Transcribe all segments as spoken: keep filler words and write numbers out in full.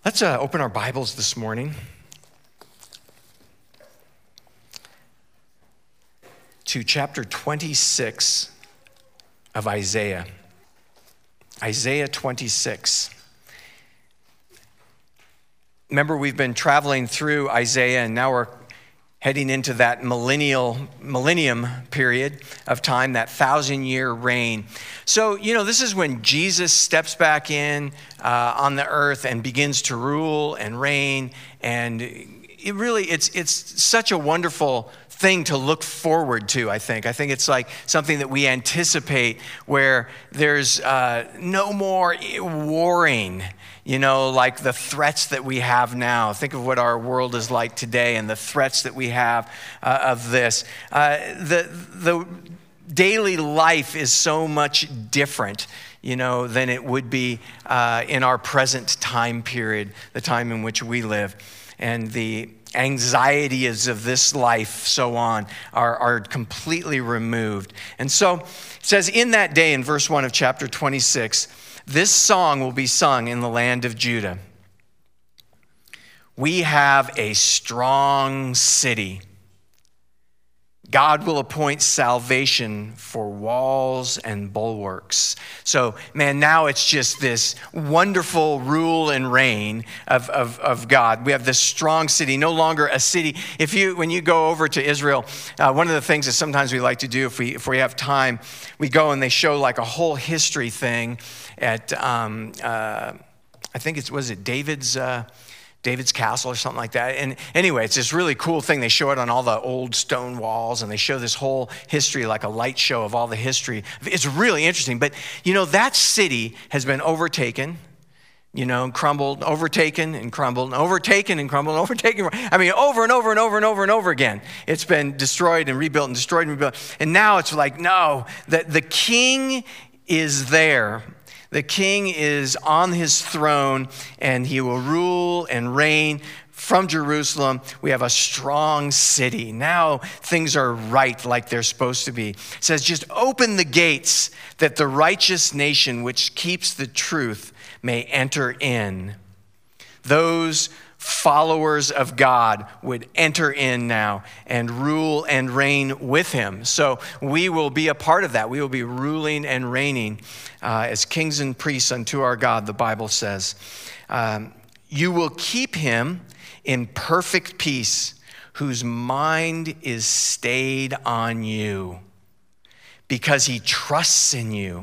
Let's uh, open our Bibles this morning to chapter twenty-six of Isaiah. Isaiah twenty-six. Remember, we've been traveling through Isaiah, and now we're heading into that millennial, millennium period of time, that thousand-year reign. So, you know, this is when Jesus steps back in uh, on the earth and begins to rule and reign. And it really, it's it's such a wonderful thing to look forward to, I think. I think it's like something that we anticipate where there's uh, no more warring, you know, like the threats that we have now. Think of what our world is like today and the threats that we have uh, of this. Uh, the, the daily life is so much different, you know, than it would be uh, in our present time period, the time in which we live. And the anxieties of this life, so on, are, are completely removed. And so it says, in that day, in verse one of chapter twenty-six, this song will be sung in the land of Judah. We have a strong city. God will appoint salvation for walls and bulwarks. So, man, now it's just this wonderful rule and reign of, of, of God. We have this strong city, no longer a city. If you, when you go over to Israel, uh, one of the things that sometimes we like to do if we if we have time, we go and they show like a whole history thing at, um, uh, I think it was it David's. Uh, David's castle or something like that. And anyway, it's this really cool thing. They show it on all the old stone walls, and they show this whole history, like a light show of all the history. It's really interesting. But, you know, that city has been overtaken, you know, crumbled, overtaken and crumbled, and overtaken and crumbled, and overtaken. I mean, over and over and over and over and over again. It's been destroyed and rebuilt and destroyed and rebuilt. And now it's like, no, the, the king is there. The king is on his throne, and he will rule and reign from Jerusalem. We have a strong city. Now things are right like they're supposed to be. It says, just open the gates that the righteous nation which keeps the truth may enter in. Those followers of God would enter in now and rule and reign with him. So we will be a part of that. We will be ruling and reigning uh, as kings and priests unto our God, the Bible says. Um, you will keep him in perfect peace, whose mind is stayed on you, because he trusts in you.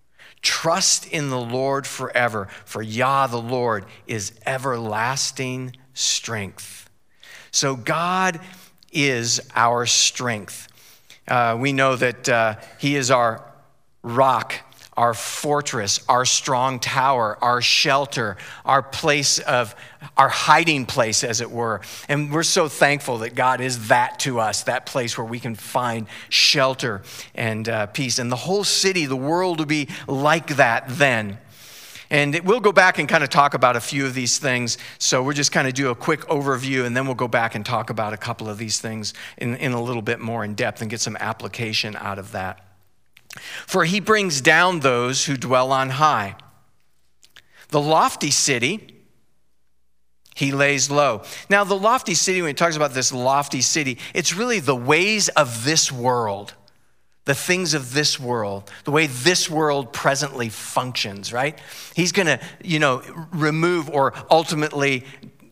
Trust in the Lord forever, for Yah, the Lord, is everlasting strength. So God is our strength. Uh, we know that uh, he is our rock, our fortress, our strong tower, our shelter, our place of, our hiding place, as it were. And we're so thankful that God is that to us, that place where we can find shelter and uh, peace. And the whole city, the world will be like that then. And it, we'll go back and kind of talk about a few of these things. So we'll just kind of do a quick overview, and then we'll go back and talk about a couple of these things in, in a little bit more in depth and get some application out of that. For he brings down those who dwell on high. The lofty city he lays low. Now, the lofty city, when he talks about this lofty city, it's really the ways of this world, the things of this world, the way this world presently functions, right? He's going to, you know, remove or ultimately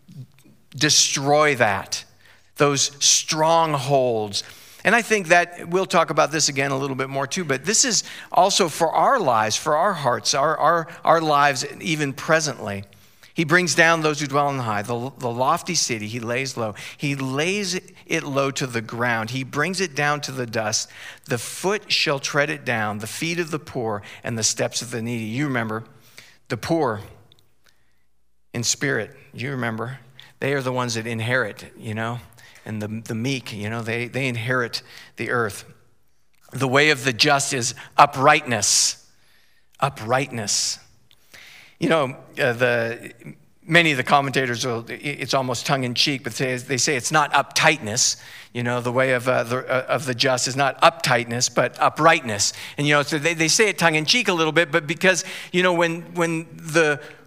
destroy that, those strongholds. And I think that we'll talk about this again a little bit more too, but this is also for our lives, for our hearts, our, our, our lives even presently. He brings down those who dwell on the high, the, the lofty city, he lays low. He lays it low to the ground. He brings it down to the dust. The foot shall tread it down, the feet of the poor and the steps of the needy. You remember, the poor in spirit, you remember, they are the ones that inherit, you know. And the, the meek, you know, they, they inherit the earth. The way of the just is uprightness. Uprightness. You know, uh, the many of the commentators, will, it's almost tongue-in-cheek, but they, they say it's not uptightness. You know, the way of uh, the uh, of the just is not uptightness, but uprightness. And, you know, so they, they say it tongue-in-cheek a little bit, but because, you know, when when the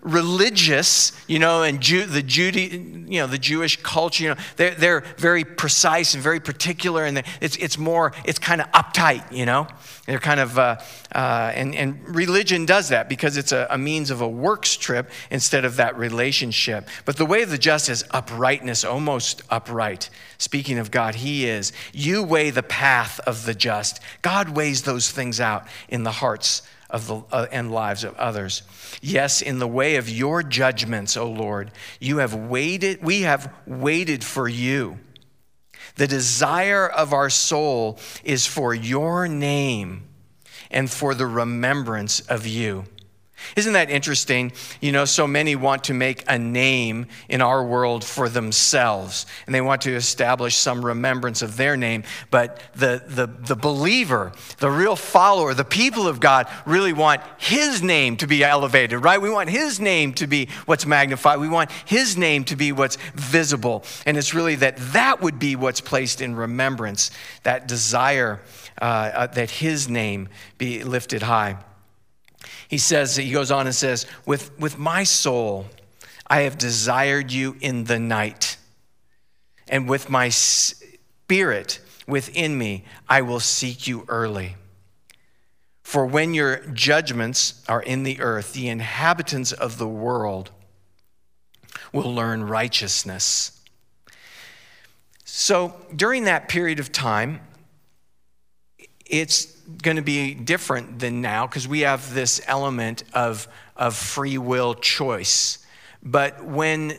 religious, you know, and Jew, the Judy, you know, the Jewish culture, you know, they're, they're very precise and very particular, and it's it's more, it's kind of uptight, you know. They're kind of, uh, uh, and, and religion does that because it's a, a means of a works trip instead of that relationship. But the way of the just is uprightness, almost upright. Speaking of God, he is. You weigh the path of the just. God weighs those things out in the hearts of the uh, and lives of others. Yes, in the way of your judgments, O Lord, you have waited, we have waited for you. The desire of our soul is for your name and for the remembrance of you. Isn't that interesting? You know, so many want to make a name in our world for themselves, and they want to establish some remembrance of their name. But the, the, the believer, the real follower, the people of God really want his name to be elevated, right? We want his name to be what's magnified. We want his name to be what's visible. And it's really that that would be what's placed in remembrance, that desire uh, uh, that his name be lifted high. He says, he goes on and says, with, with my soul, I have desired you in the night. And with my spirit within me, I will seek you early. For when your judgments are in the earth, the inhabitants of the world will learn righteousness. So during that period of time, it's going to be different than now because we have this element of, of free will choice. But when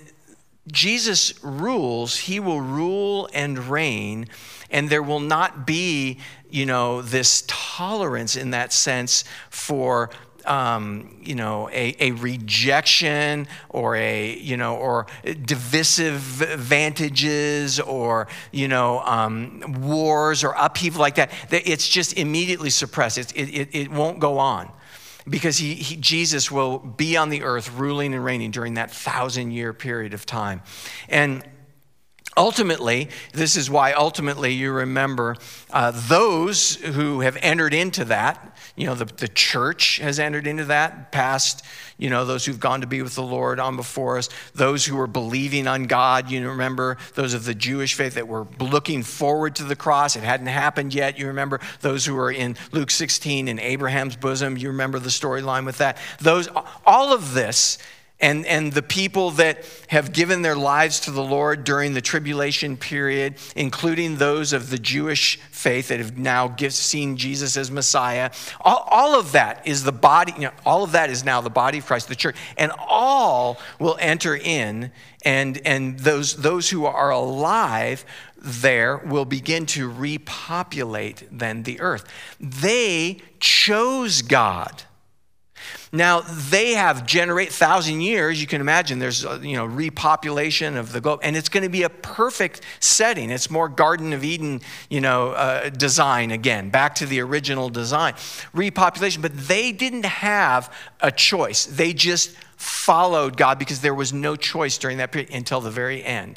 Jesus rules, he will rule and reign, and there will not be, you know, this tolerance in that sense for Um, you know, a, a rejection or a, you know, or divisive advantages or, you know, um, wars or upheaval like that. It's just immediately suppressed. It, it, it won't go on because he, he, Jesus will be on the earth ruling and reigning during that thousand year period of time. And ultimately, this is why ultimately you remember uh, those who have entered into that. You know, the, the church has entered into that, past, you know, those who've gone to be with the Lord on before us, those who were believing on God. You remember those of the Jewish faith that were looking forward to the cross. It hadn't happened yet. You remember those who were in Luke sixteen in Abraham's bosom. You remember the storyline with that. Those, all of this. And, and the people that have given their lives to the Lord during the tribulation period, including those of the Jewish faith that have now give, seen Jesus as Messiah, all, all of that is the body, you know, all of that is now the body of Christ, the church, and all will enter in, and, and those, those who are alive there will begin to repopulate then the earth. They chose God. Now, they have generate thousand years. You can imagine there's, you know, repopulation of the globe, and it's going to be a perfect setting. It's more Garden of Eden, you know, uh, design again, back to the original design. Repopulation, but they didn't have a choice. They just followed God because there was no choice during that period until the very end.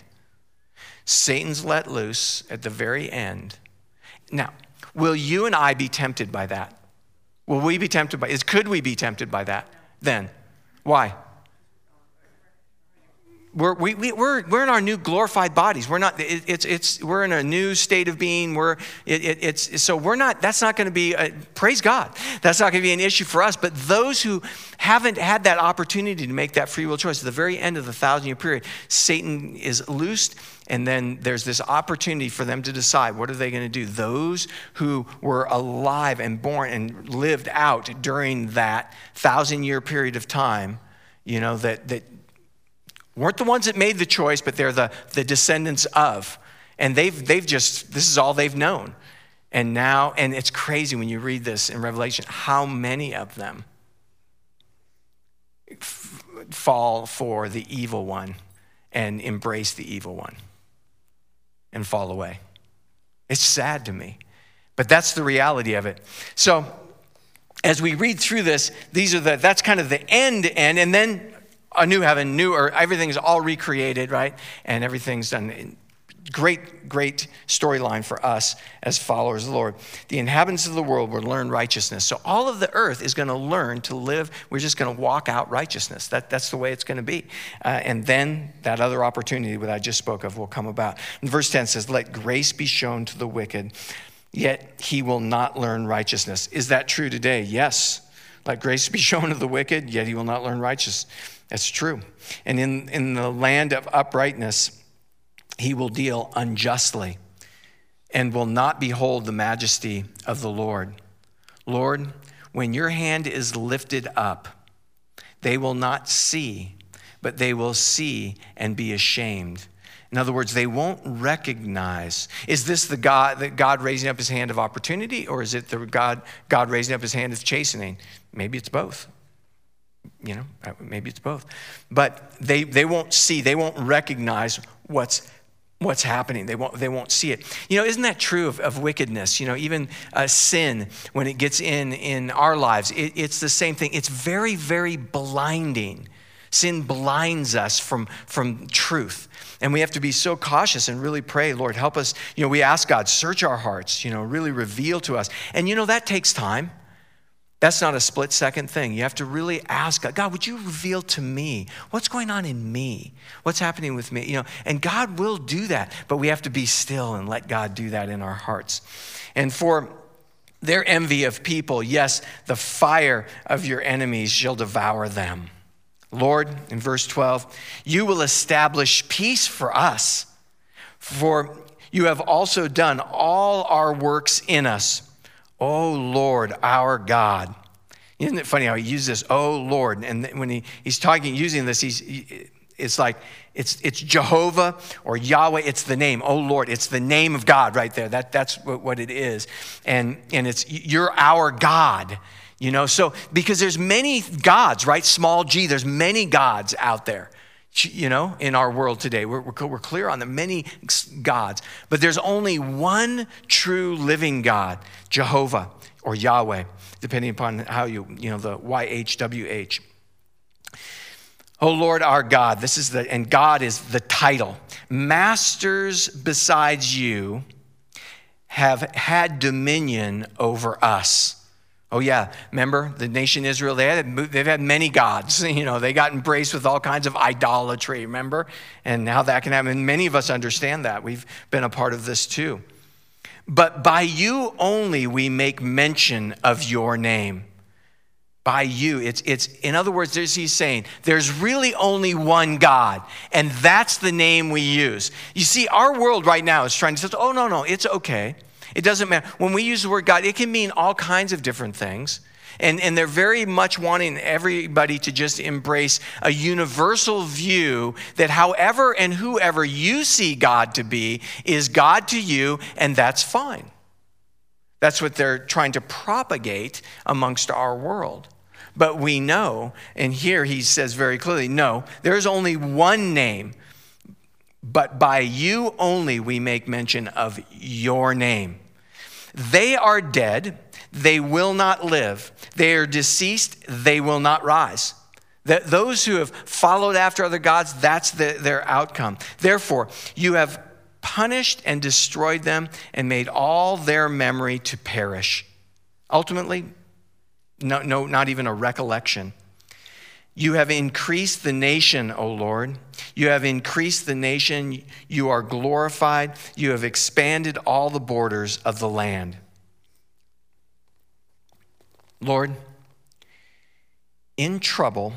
Satan's let loose at the very end. Now, will you and I be tempted by that? Will we be tempted by it? Could we be tempted by that then? Why? We're, we, we, we're, we're in our new glorified bodies. We're not, it, it's, it's, we're in a new state of being. We're, it, it, it's, so we're not, that's not going to be, a, praise God. That's not going to be an issue for us. But those who haven't had that opportunity to make that free will choice, at the very end of the thousand year period, Satan is loosed. And then there's this opportunity for them to decide, what are they going to do? Those who were alive and born and lived out during that thousand year period of time, you know, that, that weren't the ones that made the choice, but they're the, the descendants of. And they've, they've just, this is all they've known. And now, and it's crazy when you read this in Revelation, how many of them f- fall for the evil one and embrace the evil one and fall away. It's sad to me, but that's the reality of it. So as we read through this, these are the, that's kind of the end end, and then a new heaven, new earth, everything's all recreated, right? And everything's done. Great, great storyline for us as followers of the Lord. The inhabitants of the world will learn righteousness. So all of the earth is going to learn to live. We're just going to walk out righteousness. That, that's the way it's going to be. Uh, and then that other opportunity that I just spoke of will come about. And verse ten says, let grace be shown to the wicked, yet he will not learn righteousness. Is that true today? Yes. Let grace be shown to the wicked, yet he will not learn righteousness. That's true. And in, in the land of uprightness, he will deal unjustly and will not behold the majesty of the Lord. Lord, when your hand is lifted up, they will not see, but they will see and be ashamed. In other words, they won't recognize. Is this the God, the God raising up his hand of opportunity, or is it the God, God raising up his hand of chastening? Maybe it's both. You know, maybe it's both. But they, they won't see, they won't recognize what's what's happening. They won't, they won't see it. You know, isn't that true of, of wickedness? You know, even uh, sin, when it gets in in our lives, it, it's the same thing. It's very, very blinding. Sin blinds us from, from truth. And we have to be so cautious and really pray, Lord, help us. You know, we ask God, search our hearts, you know, really reveal to us. And you know, that takes time. That's not a split second thing. You have to really ask God, God, would you reveal to me what's going on in me? What's happening with me? You know, and God will do that, but we have to be still and let God do that in our hearts. And for their envy of people, yes, the fire of your enemies shall devour them. Lord, in verse twelve, you will establish peace for us, for you have also done all our works in us. Oh, Lord, our God. Isn't it funny how he uses this, oh, Lord? And when he, he's talking, using this, he's, he, it's like, it's it's Jehovah or Yahweh. It's the name, oh, Lord. It's the name of God right there. That, that's what, what it is. And, and it's, you're our God, you know? So, because there's many gods, right? Small g, there's many gods out there. You know, in our world today, we're, we're clear on the many gods, but there's only one true living God, Jehovah or Yahweh, depending upon how you, you know, the Y H W H. Oh Lord, our God, this is the, and God is the title. Masters besides you have had dominion over us. Oh yeah, remember the nation Israel, they had, they've had many gods. You know, they got embraced with all kinds of idolatry, remember? And how that can happen. And many of us understand that. We've been a part of this too. But by you only we make mention of your name. By you, it's, it's in other words, there's, he's saying, there's really only one God, and that's the name we use. You see, our world right now is trying to say, oh no, no, it's okay. It doesn't matter. When we use the word God, it can mean all kinds of different things. And, and they're very much wanting everybody to just embrace a universal view that however and whoever you see God to be is God to you, and that's fine. That's what they're trying to propagate amongst our world. But we know, and here he says very clearly, no, there's only one name. But by you only we make mention of your name. They are dead, they will not live. They are deceased, they will not rise. That those who have followed after other gods, that's the, their outcome. Therefore, you have punished and destroyed them and made all their memory to perish. Ultimately, no, no, not even a recollection. You have increased the nation, O Lord. You have increased the nation. You are glorified. You have expanded all the borders of the land. Lord, in trouble,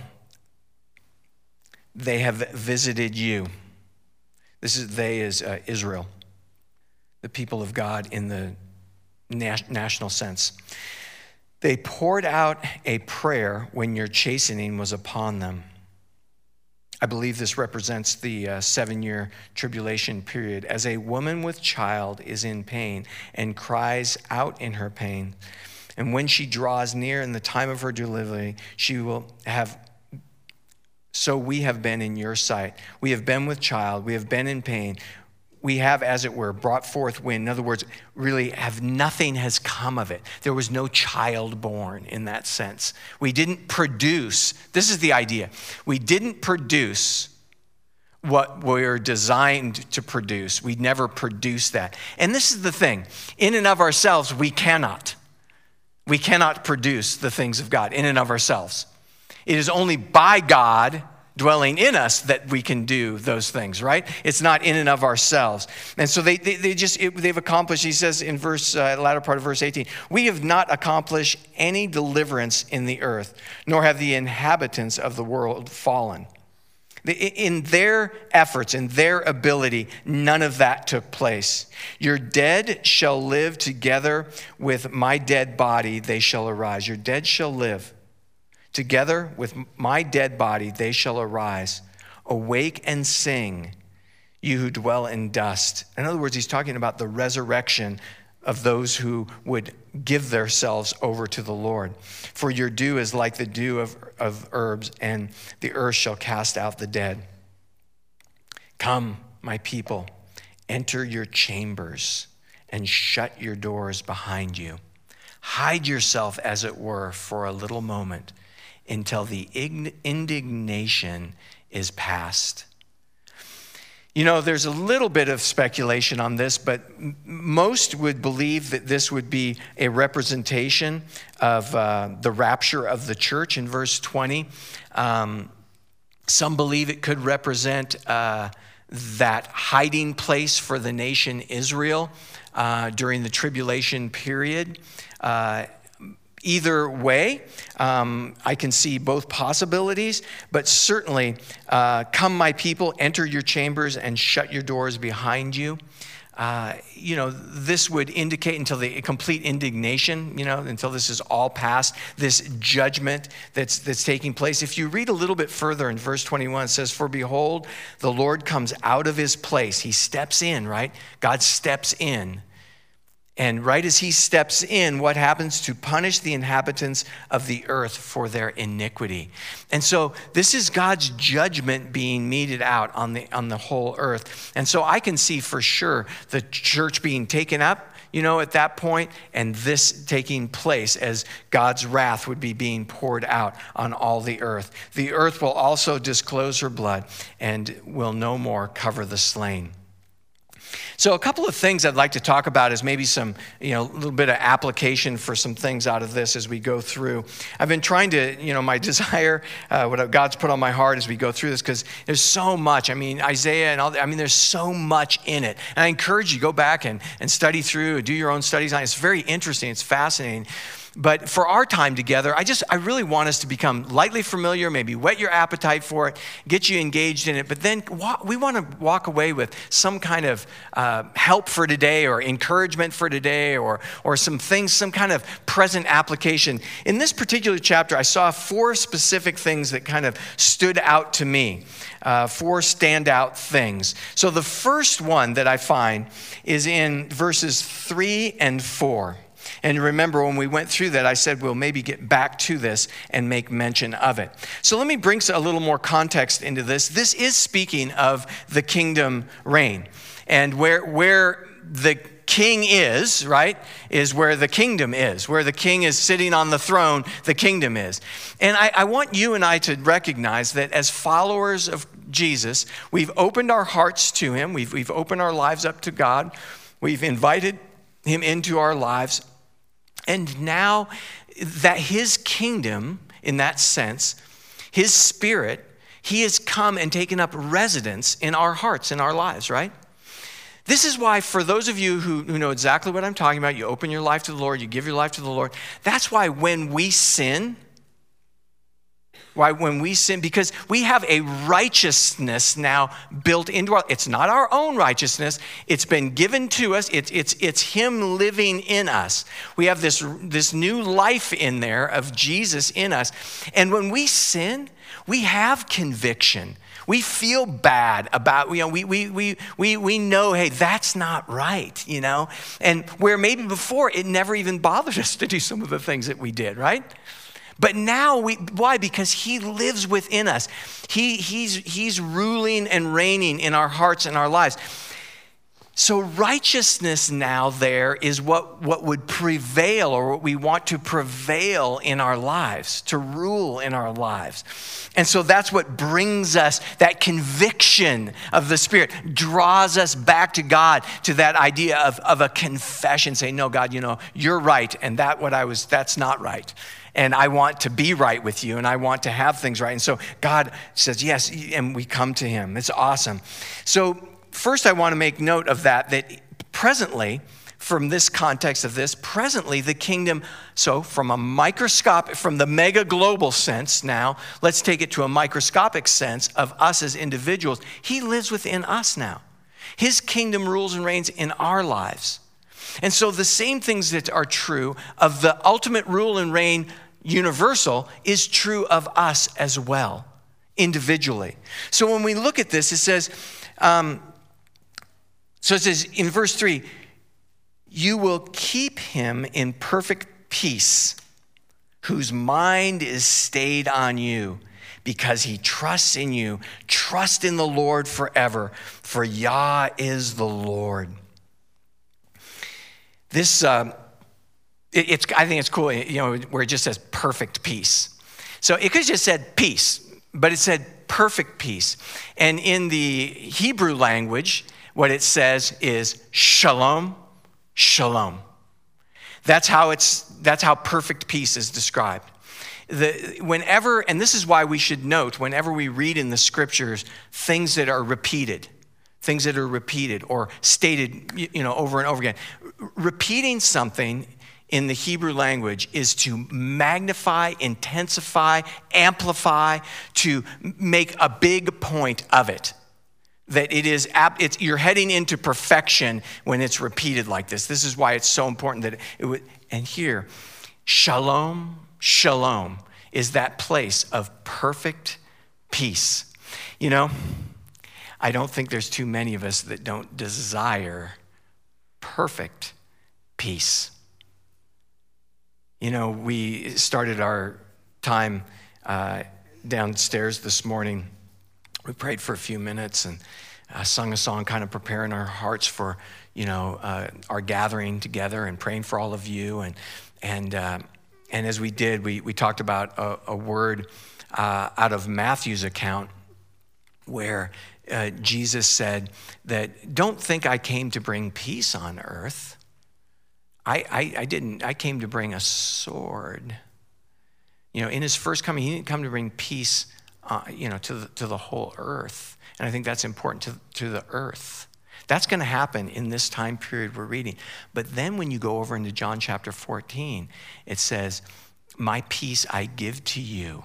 they have visited you. This is they is uh, Israel, the people of God in the na- national sense. They poured out a prayer when your chastening was upon them. I believe this represents the uh, seven-year tribulation period. As a woman with child is in pain and cries out in her pain, and when she draws near in the time of her delivery, she will have, so we have been in your sight. We have been with child. We have been in pain. We have, as it were, brought forth wind. In other words, really have nothing has come of it. There was no child born in that sense. We didn't produce, this is the idea. We didn't produce what we're designed to produce. We never produce that. And this is the thing. In and of ourselves, we cannot. We cannot produce the things of God in and of ourselves. It is only by God dwelling in us that we can do those things, right? It's not in and of ourselves. And so they they, they just, it, they've accomplished, he says in verse, uh, latter part of verse eighteen, we have not accomplished any deliverance in the earth, nor have the inhabitants of the world fallen. In their efforts, in their ability, none of that took place. Your dead shall live together with my dead body, they shall arise. Your dead shall live together with my dead body, they shall arise. Awake and sing, you who dwell in dust. In other words, he's talking about the resurrection of those who would give themselves over to the Lord. For your dew is like the dew of, of herbs, and the earth shall cast out the dead. Come, my people, enter your chambers and shut your doors behind you. Hide yourself, as it were, for a little moment until the indignation is past. You know, there's a little bit of speculation on this, but m- most would believe that this would be a representation of uh, the rapture of the church in verse twenty. Um, some believe it could represent uh, that hiding place for the nation Israel uh, during the tribulation period. Uh, Either way, um, I can see both possibilities, but certainly, uh, come my people, enter your chambers and shut your doors behind you. Uh, you know, this would indicate until the complete indignation, you know, until this is all past, this judgment that's that's taking place. If you read a little bit further in verse twenty-one, it says, for behold, the Lord comes out of his place. He steps in, right? God steps in. And right as he steps in, what happens? To punish the inhabitants of the earth for their iniquity. And so this is God's judgment being meted out on the on the whole earth. And so I can see for sure the church being taken up, you know, at that point, and this taking place as God's wrath would be being poured out on all the earth. The earth will also disclose her blood and will no more cover the slain. So a couple of things I'd like to talk about is maybe some, you know, a little bit of application for some things out of this as we go through. I've been trying to, you know, my desire, uh, what God's put on my heart as we go through this, because there's so much. I mean, Isaiah and all that, I mean, there's so much in it. And I encourage you, go back and, and study through, do your own studies on it. It's very interesting. It's fascinating. But for our time together, I just, I really want us to become lightly familiar, maybe whet your appetite for it, get you engaged in it. But then we want to walk away with some kind of uh, help for today or encouragement for today or, or some things, some kind of present application. In this particular chapter, I saw four specific things that kind of stood out to me, uh, four standout things. So the first one that I find is in verses three and four. And remember, when we went through that, I said we'll maybe get back to this and make mention of it. So let me bring a little more context into this. This is speaking of the kingdom reign. And where, where the king is, right, is where the kingdom is. Where the king is sitting on the throne, the kingdom is. And I, I want you and I to recognize that as followers of Jesus, we've opened our hearts to him. We've, we've opened our lives up to God. We've invited him into our lives. And now that his kingdom, in that sense, his spirit, he has come and taken up residence in our hearts, in our lives, right? This is why for those of you who, who know exactly what I'm talking about, you open your life to the Lord, you give your life to the Lord. That's why when we sin, why when we sin, because we have a righteousness now built into our, it's not our own righteousness, it's been given to us, it's it's it's him living in us. We have this, this new life in there of Jesus in us. And when we sin, we have conviction. We feel bad about, you know, we we we we we know, hey, that's not right, you know? And where maybe before it never even bothered us to do some of the things that we did, right? But now, we, why? Because he lives within us. He, he's, he's ruling and reigning in our hearts and our lives. So righteousness now there is what, what would prevail, or what we want to prevail in our lives, to rule in our lives. And so that's what brings us, that conviction of the Spirit draws us back to God, to that idea of, of a confession, saying, no, God, you know, you're right, and that what I was, that's not right. And I want to be right with you, and I want to have things right. And so God says, yes, and we come to him. It's awesome. So first, I want to make note of that, that presently, from this context of this, presently the kingdom, so from a microscopic, from the mega global sense now, let's take it to a microscopic sense of us as individuals. He lives within us now. His kingdom rules and reigns in our lives. And so the same things that are true of the ultimate rule and reign universal is true of us as well, individually. So when we look at this, it says, um, So it says in verse three, you will keep him in perfect peace, whose mind is stayed on you, because he trusts in you. Trust in the Lord forever, for Yah is the Lord. This, uh, it, it's, I think it's cool, you know, where it just says perfect peace. So it could have just said peace, but it said perfect peace. And in the Hebrew language, what it says is shalom, shalom. That's how it's. That's how perfect peace is described. The, whenever, and this is why we should note, whenever we read in the scriptures things that are repeated, things that are repeated or stated, you know, over and over again, repeating something in the Hebrew language is to magnify, intensify, amplify, to make a big point of it. That it is, it's, you're heading into perfection when it's repeated like this. This is why it's so important that it would, and here, shalom, shalom is that place of perfect peace. You know, I don't think there's too many of us that don't desire perfect peace. You know, we started our time uh, downstairs this morning. We prayed for a few minutes and uh, sung a song, kind of preparing our hearts for, you know, uh, our gathering together and praying for all of you. And and uh, and as we did, we we talked about a, a word uh, out of Matthew's account where uh, Jesus said that, "Don't think I came to bring peace on earth. I, I I didn't. I came to bring a sword." You know, in his first coming, he didn't come to bring peace, Uh, you know, to the, to the whole earth. And I think that's important to, to the earth. That's going to happen in this time period we're reading. But then when you go over into John chapter fourteen, it says, my peace I give to you.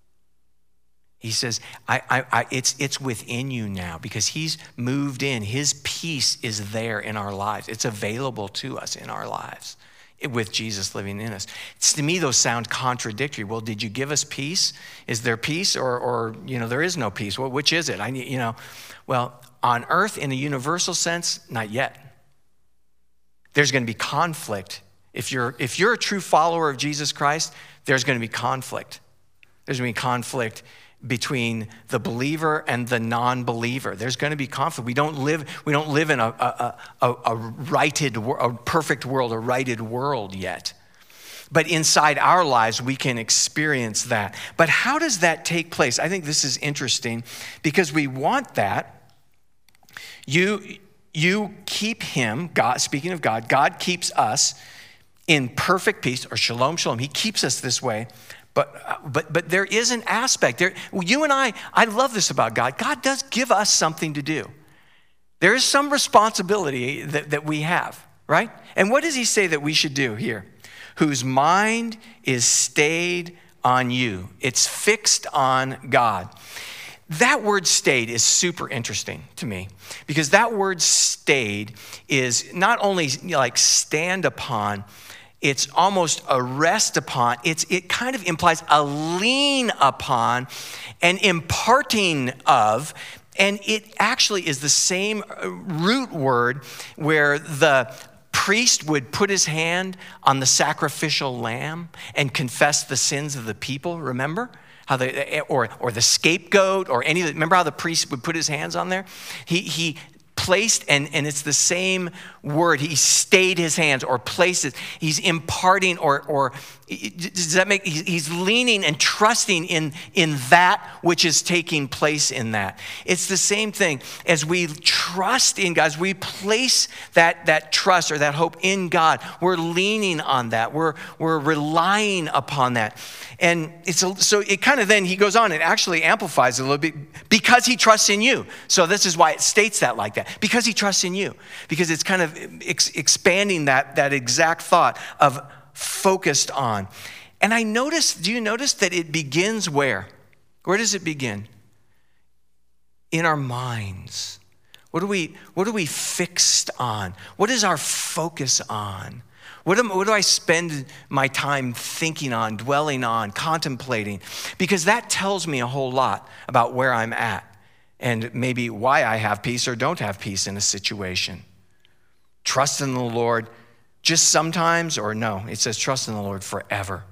He says, I, I, I, it's, it's within you now because he's moved in. His peace is there in our lives. It's available to us in our lives with Jesus living in us. It's, to me, those sound contradictory. Well, did you give us peace? Is there peace or, or you know, there is no peace? Well, which is it? I need, you know, well, on earth in a universal sense, not yet. There's going to be conflict. If you're, if you're a true follower of Jesus Christ, there's going to be conflict. There's going to be conflict between the believer and the non-believer. There's going to be conflict. We don't live, we don't live in a, a, a, a righted, a perfect world, a righted world yet. But inside our lives, we can experience that. But how does that take place? I think this is interesting because we want that. You, you keep him, God, speaking of God, God keeps us in perfect peace, or shalom, shalom. He keeps us this way. But but but there is an aspect there. You and I, I love this about God. God does give us something to do. There is some responsibility that, that we have, right? And what does he say that we should do here? Whose mind is stayed on you. It's fixed on God. That word stayed is super interesting to me because that word stayed is not only like stand upon, it's almost a rest upon. It's, it kind of implies a lean upon, an imparting of, and it actually is the same root word where the priest would put his hand on the sacrificial lamb and confess the sins of the people, remember? How they, or, or the scapegoat or any of the, remember how the priest would put his hands on there? He, he placed, and, and it's the same word. He stayed his hands or places. He's imparting or, or does that make, he's leaning and trusting in, in that which is taking place in that. It's the same thing. As we trust in God, as we place that, that trust or that hope in God, we're leaning on that. We're, we're relying upon that. And it's a, so it kind of then, he goes on, it actually amplifies a little bit because he trusts in you. So this is why it states that like that, because he trusts in you, because it's kind of ex- expanding that, that exact thought of focused on. And I noticed, do you notice that it begins where? Where does it begin? In our minds. What are we, what are we fixed on? What is our focus on? What, am, what do I spend my time thinking on, dwelling on, contemplating? Because that tells me a whole lot about where I'm at and maybe why I have peace or don't have peace in a situation. Trust in the Lord just sometimes, or no, it says trust in the Lord forever.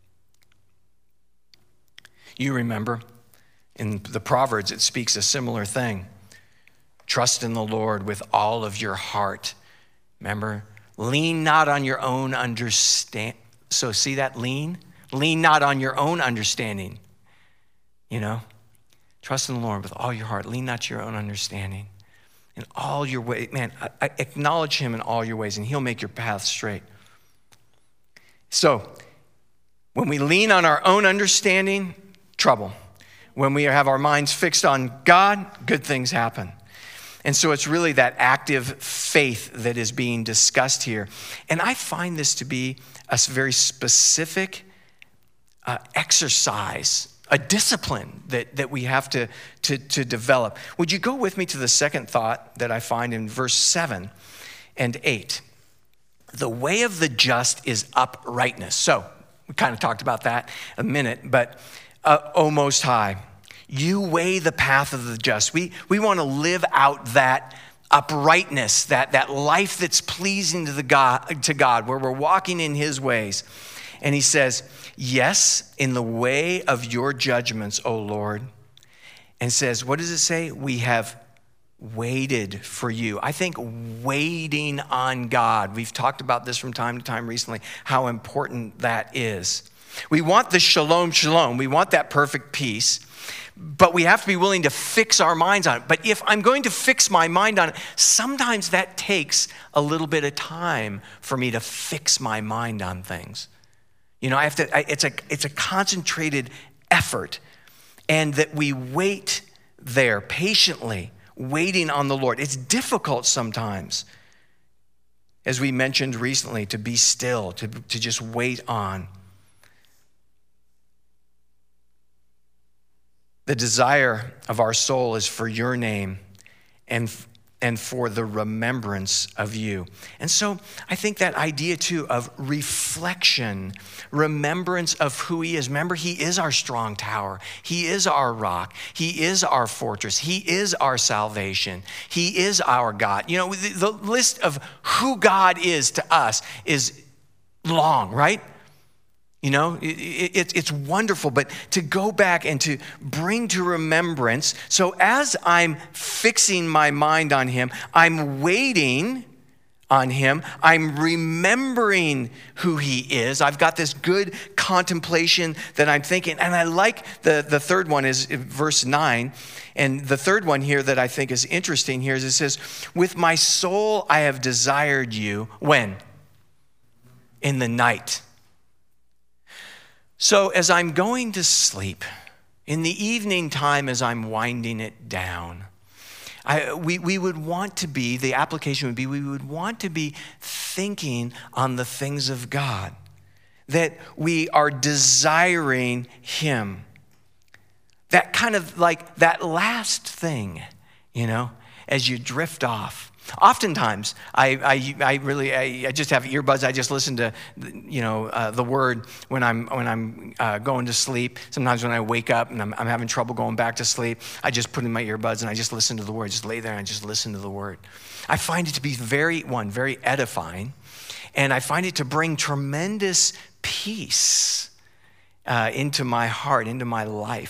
You remember in the Proverbs, it speaks a similar thing. Trust in the Lord with all of your heart. Remember? Lean not on your own understanding. So see that lean? Lean not on your own understanding. You know? Trust in the Lord with all your heart. Lean not to your own understanding. In all your ways, man, acknowledge him in all your ways and he'll make your path straight. So when we lean on our own understanding, trouble. When we have our minds fixed on God, good things happen. And so it's really that active faith that is being discussed here. And I find this to be a very specific uh, exercise, a discipline that, that we have to, to, to develop. Would you go with me to the second thought that I find in verse seven and eight? The way of the just is uprightness. So we kind of talked about that a minute, but uh, O Most High, you weigh the path of the just. We, we want to live out that uprightness, that, that life that's pleasing to, the God, to God, where we're walking in his ways. And he says, yes, in the way of your judgments, O Lord. And says, what does it say? We have waited for you. I think waiting on God, we've talked about this from time to time recently, how important that is. We want the shalom, shalom. We want that perfect peace. But we have to be willing to fix our minds on it. But if I'm going to fix my mind on it, sometimes that takes a little bit of time for me to fix my mind on things. You know, I have to, I, it's a, it's a concentrated effort, and that we wait there patiently, waiting on the Lord. It's difficult sometimes, as we mentioned recently, to be still, to, to just wait on. The desire of our soul is for your name and, and for the remembrance of you. And so I think that idea too of reflection, remembrance of who he is. Remember, he is our strong tower. He is our rock. He is our fortress. He is our salvation. He is our God. You know, the, the list of who God is to us is long, right? You know, it, it, it's wonderful, but to go back and to bring to remembrance. So as I'm fixing my mind on him, I'm waiting on him. I'm remembering who he is. I've got this good contemplation that I'm thinking. And I like the, the third one is verse nine. And the third one here that I think is interesting here is it says, with my soul I have desired you. When? In the night. So as I'm going to sleep, in the evening time as I'm winding it down, I, we, we would want to be, the application would be, we would want to be thinking on the things of God, that we are desiring him. That kind of like that last thing, you know, as you drift off. Oftentimes, I, I, I really, I, I just have earbuds. I just listen to, you know, uh, the word when I'm when I'm uh, going to sleep. Sometimes when I wake up and I'm, I'm having trouble going back to sleep, I just put in my earbuds and I just listen to the word. Just lay there and just listen to the word. I find it to be very, one, very edifying, and I find it to bring tremendous peace uh, into my heart, into my life.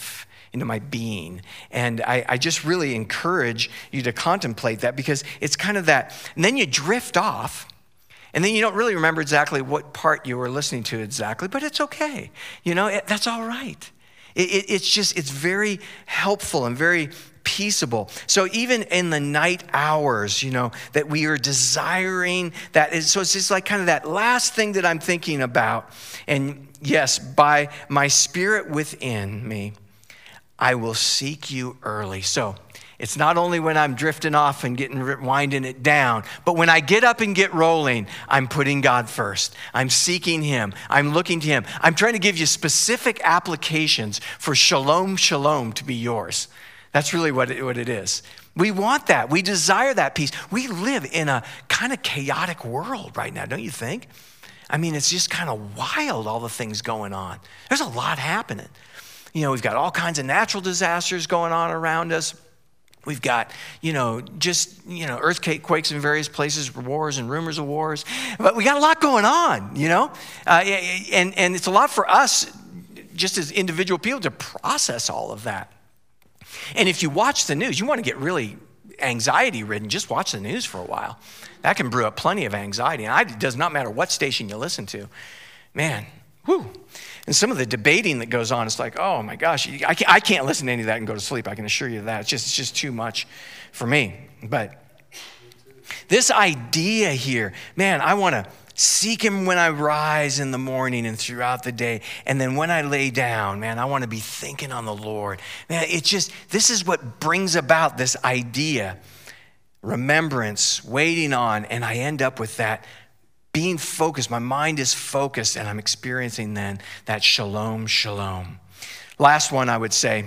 into my being. And I, I just really encourage you to contemplate that, because it's kind of that, and then you drift off, and then you don't really remember exactly what part you were listening to exactly, but it's okay. You know, it, that's all right. It, it, it's just, it's very helpful and very peaceable. So even in the night hours, you know, that we are desiring that is, so it's just like kind of that last thing that I'm thinking about. And yes, by my spirit within me, I will seek you early. So it's not only when I'm drifting off and getting winding it down, but when I get up and get rolling, I'm putting God first. I'm seeking him. I'm looking to him. I'm trying to give you specific applications for shalom, shalom to be yours. That's really what it, what it is. We want that. We desire that peace. We live in a kind of chaotic world right now, don't you think? I mean, it's just kind of wild, all the things going on. There's a lot happening. You know, we've got all kinds of natural disasters going on around us. We've got, you know, just, you know, earthquakes in various places, wars and rumors of wars. But we got a lot going on, you know? Uh, and, and it's a lot for us, just as individual people, to process all of that. And if you watch the news, you want to get really anxiety-ridden, just watch the news for a while. That can brew up plenty of anxiety. And I, it does not matter what station you listen to. Man, whew. And some of the debating that goes on, it's like, oh my gosh, I can't, I can't listen to any of that and go to sleep. I can assure you that. It's just, it's just too much for me. But this idea here, man, I want to seek him when I rise in the morning and throughout the day. And then when I lay down, man, I want to be thinking on the Lord. Man, it's just, this is what brings about this idea, remembrance, waiting on, and I end up with that being focused. My mind is focused, and I'm experiencing then that shalom, shalom. Last one I would say,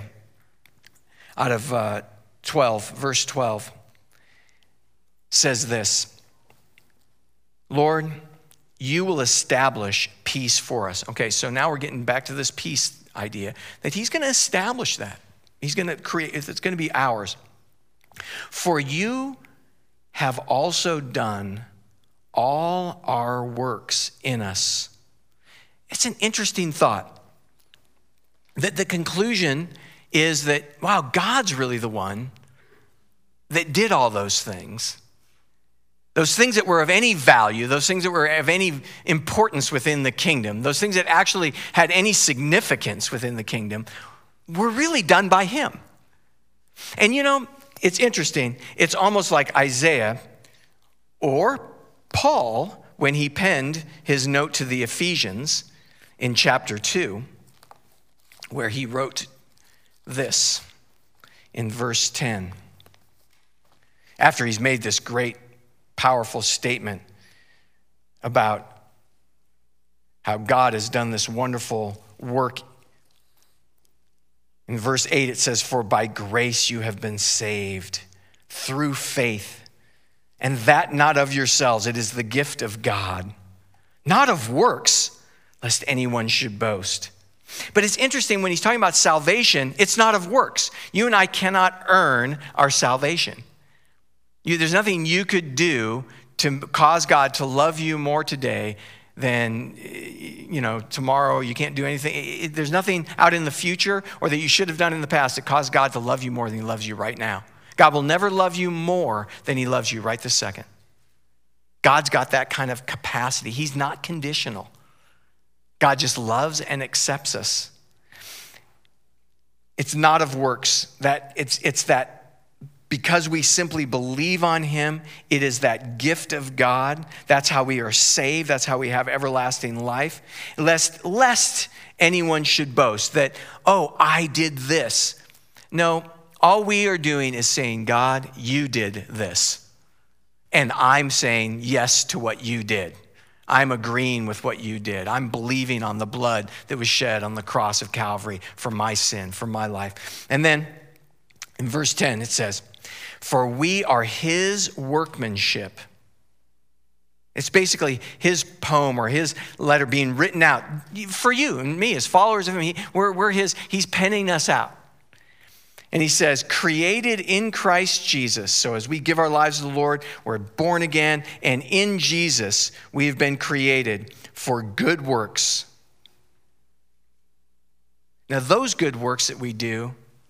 out of uh, twelve, verse twelve, says this: Lord, you will establish peace for us. Okay, so now we're getting back to this peace idea, that he's going to establish that. He's going to create, it's going to be ours. For you have also done all our works in us. It's an interesting thought. That the conclusion is that, wow, God's really the one that did all those things. Those things that were of any value, those things that were of any importance within the kingdom, those things that actually had any significance within the kingdom, were really done by him. And you know, it's interesting. It's almost like Isaiah or Paul, when he penned his note to the Ephesians in chapter two, where he wrote this in verse ten. After he's made this great, powerful statement about how God has done this wonderful work. In verse eight, it says, for by grace you have been saved through faith. And that not of yourselves, it is the gift of God, not of works, lest anyone should boast. But it's interesting when he's talking about salvation, it's not of works. You and I cannot earn our salvation. You, there's nothing you could do to cause God to love you more today than, you know, tomorrow. You can't do anything. It, there's nothing out in the future or that you should have done in the past that caused God to love you more than he loves you right now. God will never love you more than he loves you right this second. God's got that kind of capacity. He's not conditional. God just loves and accepts us. It's not of works. That it's, it's that because we simply believe on him, it is that gift of God. That's how we are saved. That's how we have everlasting life. Lest, lest anyone should boast that, oh, I did this. No, all we are doing is saying, God, you did this. And I'm saying yes to what you did. I'm agreeing with what you did. I'm believing on the blood that was shed on the cross of Calvary for my sin, for my life. And then in verse ten, it says, for we are his workmanship. It's basically his poem or his letter being written out for you and me as followers of him. We're, we're his, he's penning us out. And he says, created in Christ Jesus. So as we give our lives to the Lord, we're born again. And in Jesus, we've been created for good works. Now, those good works that we do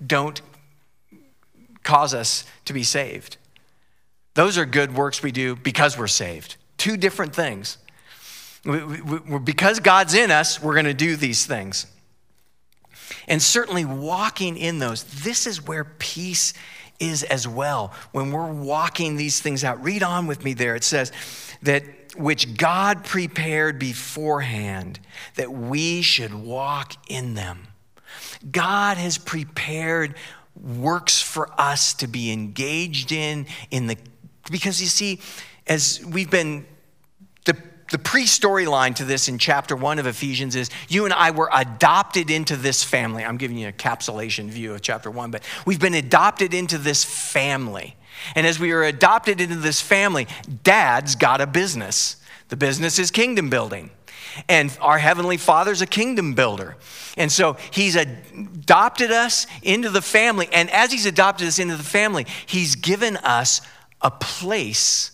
don't cause us to be saved. Those are good works we do because we're saved. Two different things. We, we, because God's in us, we're going to do these things. And certainly walking in those, this is where peace is as well. When we're walking these things out, read on with me there. It says that which God prepared beforehand, that we should walk in them. God has prepared works for us to be engaged in, in the, because you see, as we've been, the, the pre-storyline to this in chapter one of Ephesians is you and I were adopted into this family. I'm giving you a encapsulation view of chapter one, but we've been adopted into this family. And as we are adopted into this family, Dad's got a business. The business is kingdom building. And our Heavenly Father's a kingdom builder. And so he's adopted us into the family. And as he's adopted us into the family, he's given us a place,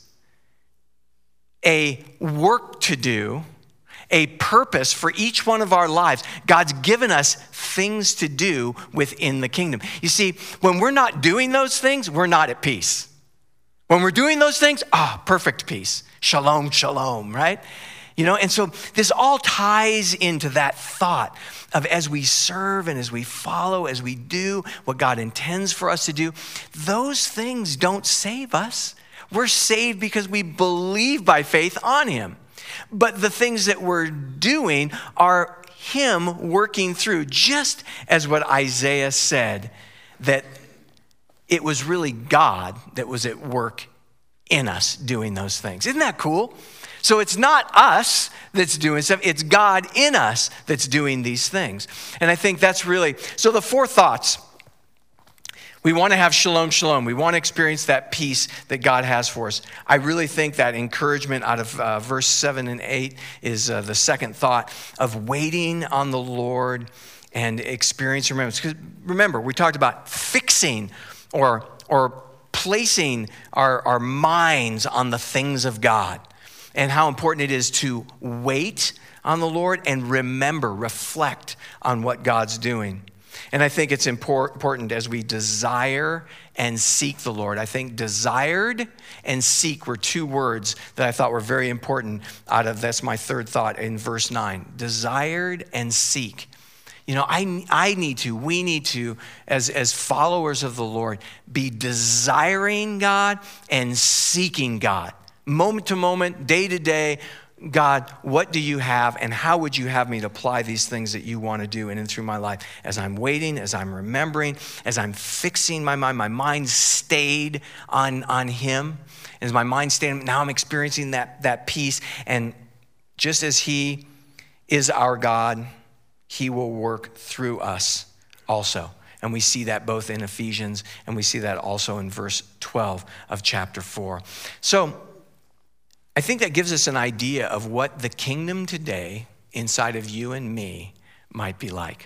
a work to do, a purpose for each one of our lives. God's given us things to do within the kingdom. You see, when we're not doing those things, we're not at peace. When we're doing those things, ah, perfect peace. Shalom, shalom, right? You know, and so this all ties into that thought of as we serve and as we follow, as we do what God intends for us to do, those things don't save us. We're saved because we believe by faith on him. But the things that we're doing are him working through, just as what Isaiah said, that it was really God that was at work in us doing those things. Isn't that cool? So it's not us that's doing stuff, it's God in us that's doing these things. And I think that's really, so the four thoughts. We want to have shalom, shalom. We want to experience that peace that God has for us. I really think that encouragement out of uh, verse seven and eight is uh, the second thought of waiting on the Lord and experiencing remembrance. Because remember, we talked about fixing or, or placing our, our minds on the things of God and how important it is to wait on the Lord and remember, reflect on what God's doing. And I think it's important as we desire and seek the Lord. I think desired and seek were two words that I thought were very important out of, that's my third thought in verse nine. Desired and seek. You know, I, I need to, we need to, as, as followers of the Lord, be desiring God and seeking God. Moment to moment, day to day, God, what do you have and how would you have me to apply these things that you want to do in and through my life? As I'm waiting, as I'm remembering, as I'm fixing my mind, my mind stayed on, on him. As my mind stayed, now I'm experiencing that, that peace. And just as he is our God, he will work through us also. And we see that both in Ephesians and we see that also in verse twelve of chapter four. So I think that gives us an idea of what the kingdom today inside of you and me might be like.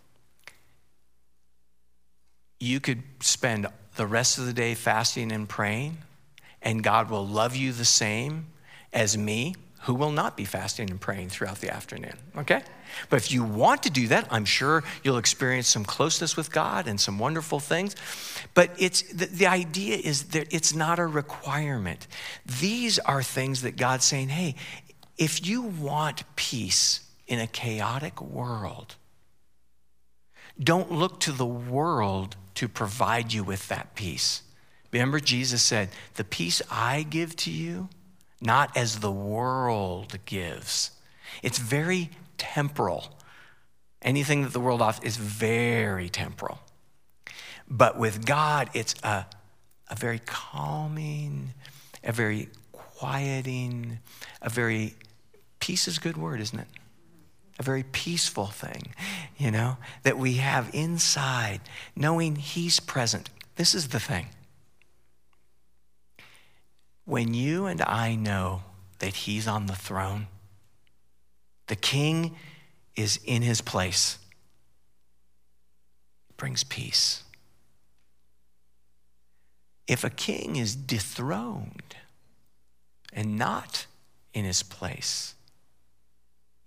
You could spend the rest of the day fasting and praying, and God will love you the same as me, who will not be fasting and praying throughout the afternoon, okay? But if you want to do that, I'm sure you'll experience some closeness with God and some wonderful things. But it's the, the idea is that it's not a requirement. These are things that God's saying, hey, if you want peace in a chaotic world, don't look to the world to provide you with that peace. Remember, Jesus said, the peace I give to you, not as the world gives. It's very temporal. Anything that the world offers is very temporal. But with God, it's a, a very calming, a very quieting, a very, peace is a good word, isn't it? A very peaceful thing, you know, that we have inside, knowing he's present. This is the thing. When you and I know that he's on the throne, the king is in his place, it brings peace. If a king is dethroned and not in his place,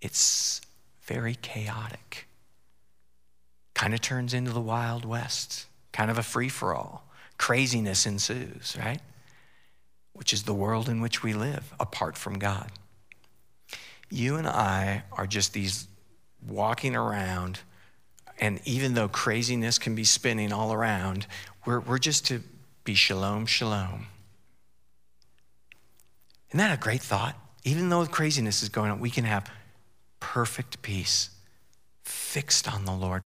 it's very chaotic. Kind of turns into the Wild West. kind of a free-for-all. Craziness ensues, right? Which is the world in which we live apart from God. You and I are just these walking around, and even though craziness can be spinning all around, we're, we're just to be shalom, shalom. Isn't that a great thought? Even though craziness is going on, we can have perfect peace, fixed on the Lord,